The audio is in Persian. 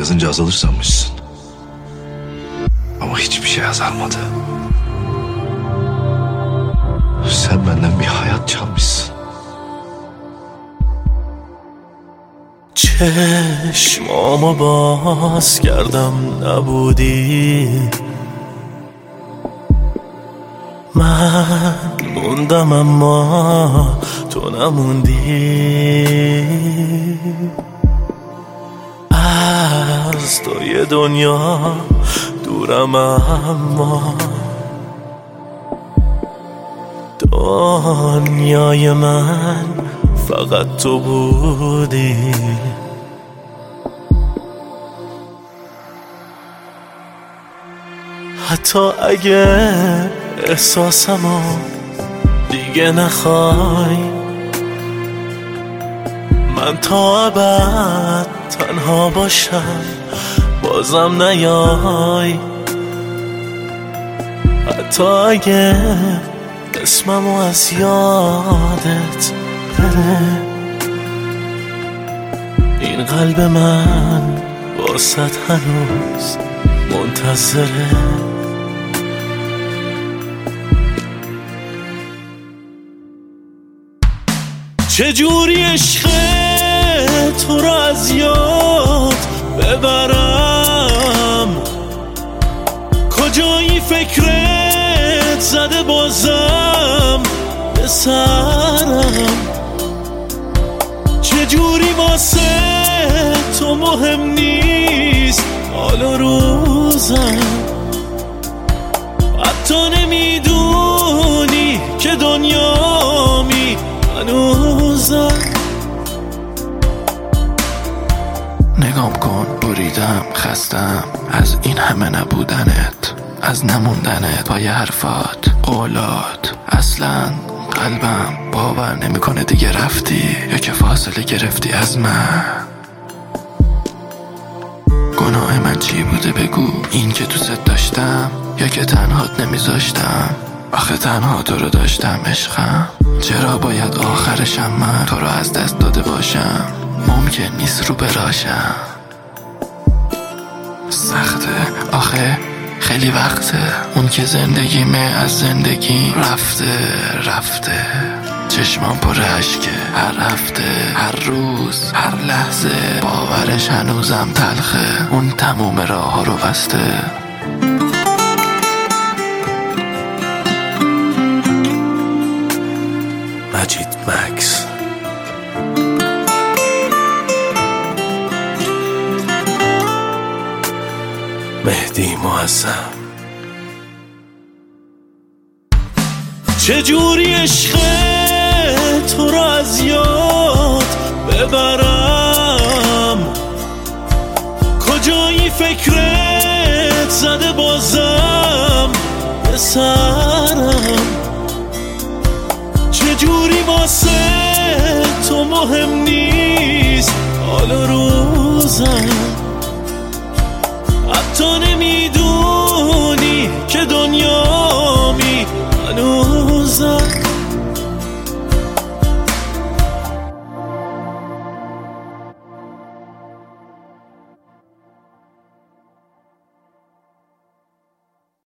yazınca azalır sanmışsın. Ama hiçbir şey azalmadı. Sen benden bir hayat çalmışsın. چشمامو باز کردم نبودی، من موندم اما تو نموندی. از توی دنیا دورم اما دنیای من فقط تو بودی. حتی اگه احساسمو دیگه نخوای، من تا ابد تنها باشم بازم نیای. حتی اگه اسممو از یادت بره، این قلب من واسط هنوز منتظره. چجوری عشق تو رو از یاد ببرم، کجایی فکرت زده بازم به سرم. چجوری واسه تو مهم نیست حال و روزم، حتی نمیدونی که دنیامی هنوزم. نگام کن بریدم خستم از این همه نبودنت، از نموندنت پای حرفات قولات. اصلا قلبم باور نمیکنه دیگه رفتی یا که فاصله گرفتی از من. گناه من چی بوده بگو، این که دوست داشتم یا که تنهات نمیذاشتم؟ آخه تنها تو رو داشتم عشقم، چرا باید آخرشم من تو رو از دست داده باشم؟ ممکن نیست رو براشم، سخته آخه خیلی وقته. اون که زندگیمه از زندگی رفته. چشمام پر اشکه هر هفته هر روز هر لحظه، باورش هنوزم تلخه، اون تموم راه ها رو بسته. مجید مکس. مهدی معظم. چجوری عشق تو رو از یاد ببرم، کجایی فکرت زده بازم به سرم. چجوری واسه تو مهم نیست حال و روزم،